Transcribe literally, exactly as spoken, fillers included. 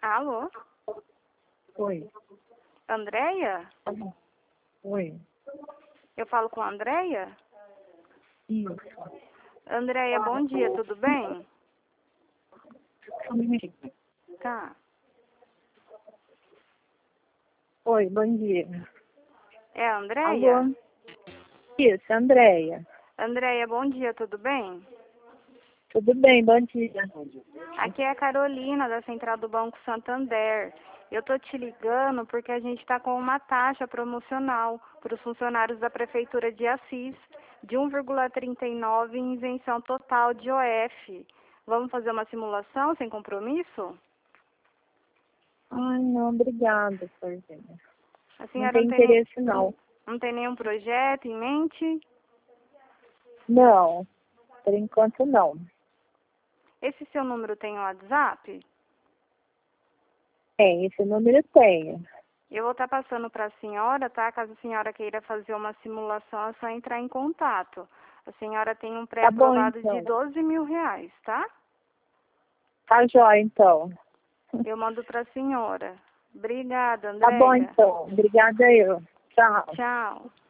Alô? Oi. Andréia? Oi. Eu falo com a Andréia? Isso. Andréia, bom dia, tudo bem? Só um minutinho. Tá. Oi, bom dia. É a Andréia? Alô? Isso, Andréia. Andréia, bom dia, tudo bem? Tudo bem, bom dia. Aqui é a Carolina, da Central do Banco Santander. Eu tô te ligando porque a gente está com uma taxa promocional para os funcionários da Prefeitura de Assis, de um vírgula trinta e nove em isenção total de O F. Vamos fazer uma simulação sem compromisso? Ai, não, obrigada, Sorzinha. A Não senhora tem não tem, nem- interesse, não. não tem nenhum projeto em mente? Não, por enquanto não. Esse seu número tem um WhatsApp? Tem, esse número tenho. Eu vou estar passando para a senhora, tá? Caso a senhora queira fazer uma simulação, é só entrar em contato. A senhora tem um Tá bom, pré-aprovado de então. doze mil reais, tá? Tá jóia, então. Eu mando para a senhora. Obrigada, Tá bom, Andréia. então. Obrigada eu. Tchau. Tchau.